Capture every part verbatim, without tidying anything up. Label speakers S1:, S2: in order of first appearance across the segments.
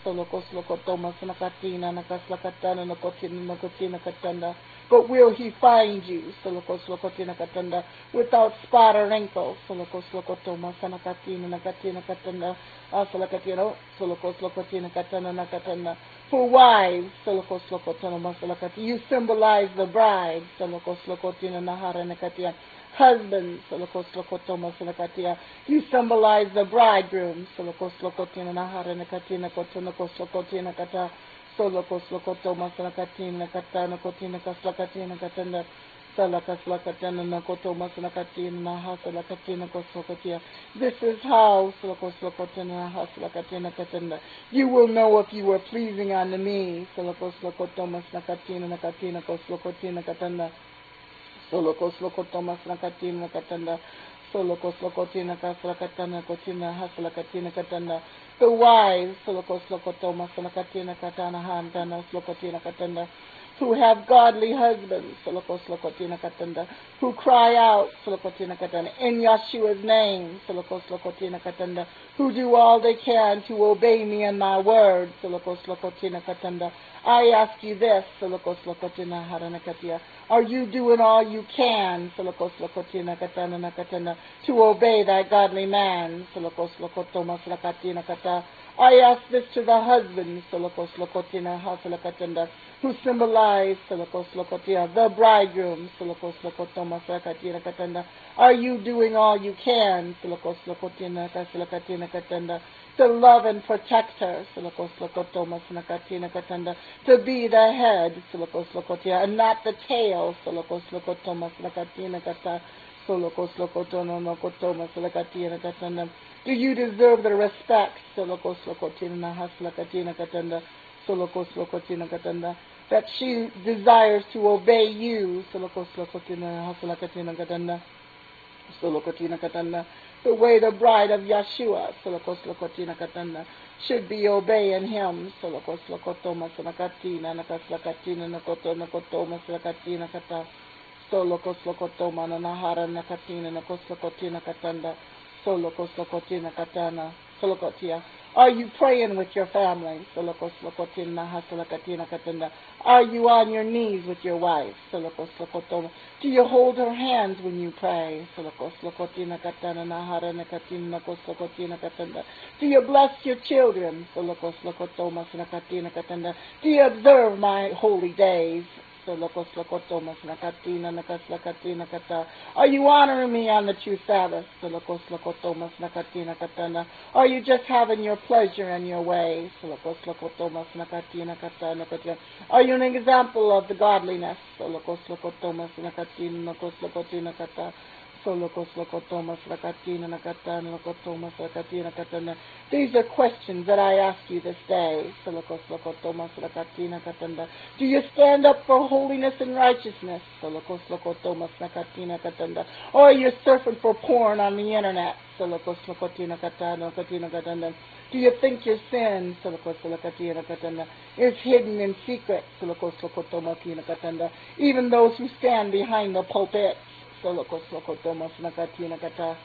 S1: soloko slokotoma sanakatina nakaslakatana nakotina nakotina katanda. But will he find you, soloko slokotina katanda, without spot or wrinkle, soloko slokotoma sanakatina nakatina katanda, asalakatino, soloko slokotina katana nakatanda. For wives, soloko slokotona masalakati, you symbolize the bride, soloko slokotina nahara nakatia. Husbands, soloko slokotoma salakatia, you symbolize the bridegroom, soloko slokotina nahara nakatina kotono slokotina kata. Soloko slokotoma salakatina katana kotina kaslakatina katanda. Salakaslakatana nakotoma salakatina nahasalakatina koslokotia. This is how soloko slokotina nahasalakatina katanda. You will know if you were pleasing unto me. Soloko slokotoma salakatina nakatina koslokotina katanda. Soloko slokotoma salakatina katanda. Soloko slokotina kaslakatina kotina hasalakatina katanda. The wives, soloko slokotoma salakatina katana handana slokotina katanda, who have godly husbands, soloko slokotina katanda, who cry out, solokotina katanda, in Yeshua's name, soloko slokotina katanda, who do all they can to obey me and my word, soloko slokotina katanda. I ask you this, soloko slokotina haranakatia, are you doing all you can, soloko slokotina katana nakatanda, to obey that godly man, soloko slokotoma slakatina kata? I ask this to the husbands, soloko slokotina hasalakatanda, who symbolize soloko slokotia, the bridegroom, soloko slokotoma slakatina katanda. Are you doing all you can, soloko slokotina kasalakatina katanda, to love and protect her, soloko slokotoma slakatina katanda, to be the head, soloko slokotia, and not the tail, soloko slokotoma slakatina kata, soloko slokotona nokotoma slakatina katanda. Do you deserve the respect, soloko slokotina haslakatina katanda, soloko slokotina katanda, that she desires to obey you, soloko slokotina haslakatina katanda, solokotina katanda, the way the bride of Yeshua, soloko slokotina katanda, should be obeying him, soloko slokotoma slakatina nakaslakatina nakoto nakotoma slakatina kata, soloko slokotoma nanahara nakatina nakoslokotina katanda, soloko slokotina katana, solokotia. Are you praying with your family? Soloko slokotina hasalakatina katanda. Are you on your knees with your wife? Soloko slokotoma. Do you hold her hands when you pray? Soloko slokotina katana nahara nakatina nakoslokotina katanda. Do you bless your children? Soloko slokotoma snakatina katanda. Do you observe my holy days? Soloko slokotoma snakatina nakaslakatina kata. Are you honoring me on the true Sabbath? Soloko slokotoma snakatina katana. Are you just having your pleasure and your way? Soloko slokotoma snakatina katana katana. Are you an example of the godliness? Soloko slokotoma snakatina nakoslokotina kata. Soloko slokotoma snakatina nakatana nakotoma snakatina katana. These are questions that I ask you this day. Soloko slokotoma snakatina katanda. Do you stand up for holiness and righteousness? Soloko slokotoma snakatina katanda. Or are you surfing for porn on the internet? Soloko slokotina katana katina katanda. Do you think your sin, soloko slokotina katanda, is hidden in secret? Soloko slokotoma tina katanda. Even those who stand behind the pulpit. Soloko slokotoma snakatina kata.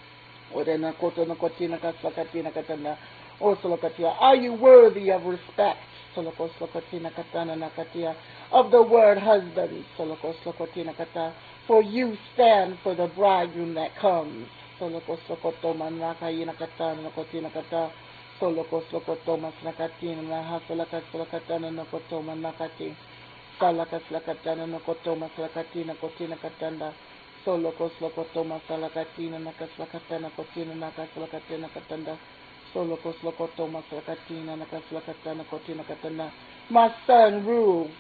S1: Orena koto nakotina kaslakatina katanda. O solokatia. Are you worthy of respect? Soloko slokotina katana nakatia. Of the word husband. Soloko slokotina kata. For you stand for the bridegroom that comes. Soloko slokotoma nakayina katana nakotina kata. Soloko slokotoma snakatina nahasalaka slakatana nakotoma nakati. Salaka slakatana nakotoma slakatina kotina katanda. Soloko slokotoma salakatina nakaslakatana kotina nakaslakatina katanda. Soloko slokotoma salakatina nakaslakatana kotina katanda. My son, rule.